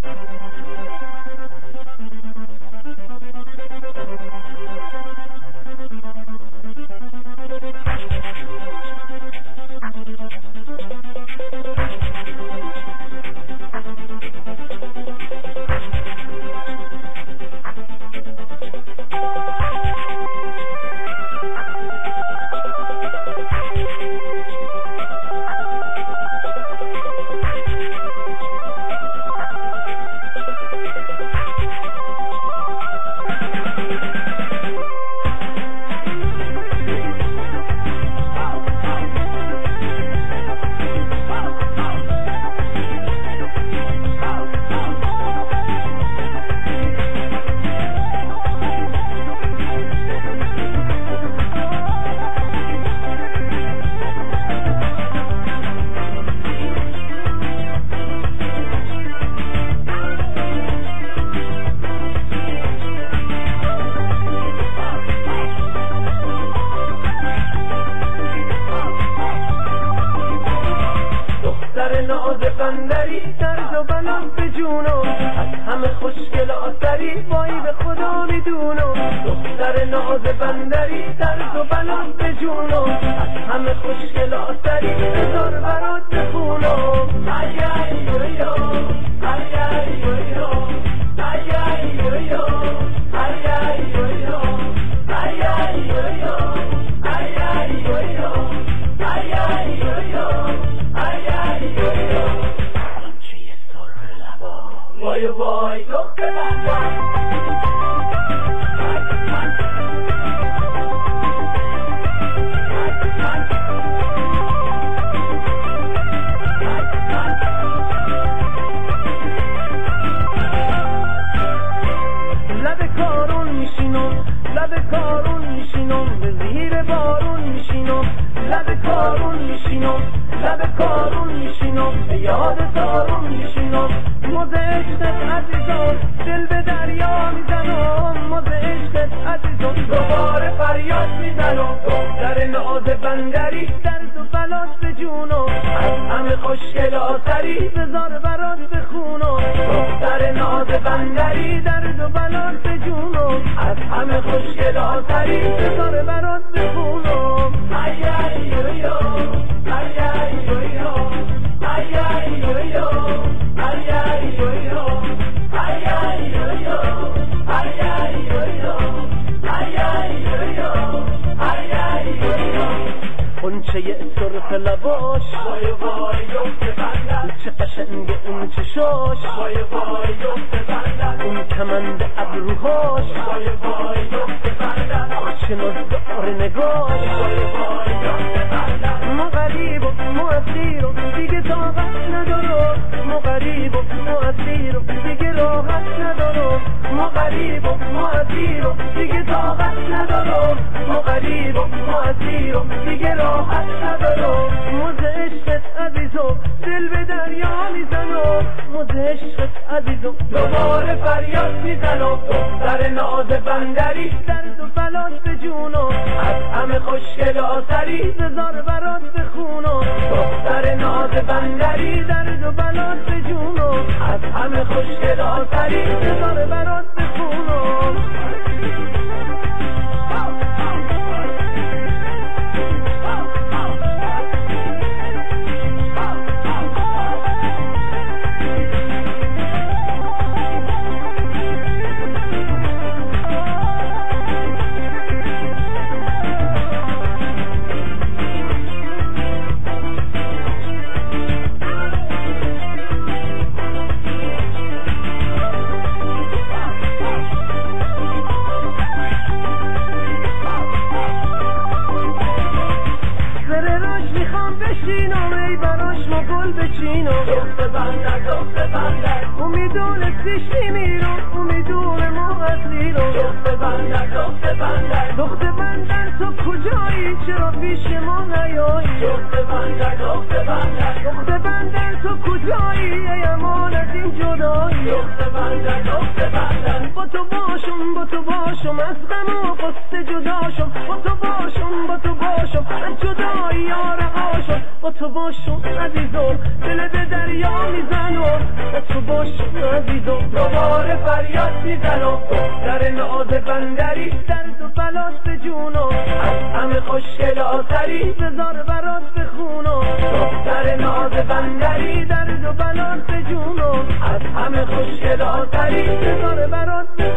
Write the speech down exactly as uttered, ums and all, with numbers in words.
بندری درد و بلام به جونم، از همه خوشگل آسری وای به خدا میدونم. دختر ناز بندری درد و بلام به جونم، از همه خوشگل آسری بذار برات بخونم. ای ای یو یو ای ای یو یو ای ای یو یو ای ای یو یو ای ای یو یو ای ای یو یو ای ای یو یو ای ای یو یو. وای وای دختر لب کارون میشینم، لب کارون میشینم، به زیر بارون میشینم. لب کارون میشینم، لب کارون میشینم، به یاد تارون میشینم. مزه عشقت عزیزم دل به دریا میزنم، مزه عشقت عزیزم دوباره فریاد میزنم. دختر ناز بندری درد و بلات به جونم، از همه خوشگل آسری بذار برات بخونم. دختر ناز بندری درد و بلات به جونم، از همه خوشگل آسری بذار برات بخونم. ای ای یو یو ای ای یو یو ای ای یو یو ای ای یو یو ای ای یو یو ای ای یو یو ای ای یو یو ای ای یو یو. غنچه سرخ لباش وای وای دختر بندر، چه قشنگه اون چشاش وای وای دختر بندر، اون کمند ابروهاش وای وای دختر بندر، آخ چه نازدار نگاش وای وای دختر بندر. ما غریب و ما اسیر و دیگه طاقت ندارم، ما غریب و ما اسیر و دیگه راحت ندارم. ما غریب و ما اسیر و دیگه طاقت ندارم، ما غریب و ما اسیر و دیگه راحت ندارم. مزه عشقت عزیزم دل به دریا میزنم، مزه عشقت عزیزم دوباره فریاد میزنم. دختر ناز بندری درد و بلات به جونم، از همه خوشگل آسری بذار برات بخونم. دختر ناز بندری درد و بلات به جونم، از همه خوشگل آسری بذار برات بخونم. ای براش ما گل بچینم. دختر بندر دختر بندر امیدونستیش میمیرم، امیدون ما اسیرم. دختر بندر دختر بندر دختر بندر تو کجایی چرا پیش ما نیایی؟ دختر بندر دختر بندر دختر بندر تو کجایی ای امان از این جدایی؟ دختر بندر دختر بندر با تو باشم با تو باشم از غم و غصه جداشم، با تو باشم با تو باشم از جدایی یار عاشم. با تو باشم عزیزم دل به دریا میزنم، تو باش عزیزم دوباره فریاد میزنم دختر ناز بندری درد و بلات به جونم از همه خوشگل آخری بذار برات بخونم دختر ناز بندری درد و بلات به جونم از همه خوشگل آخری بذار برات بخونم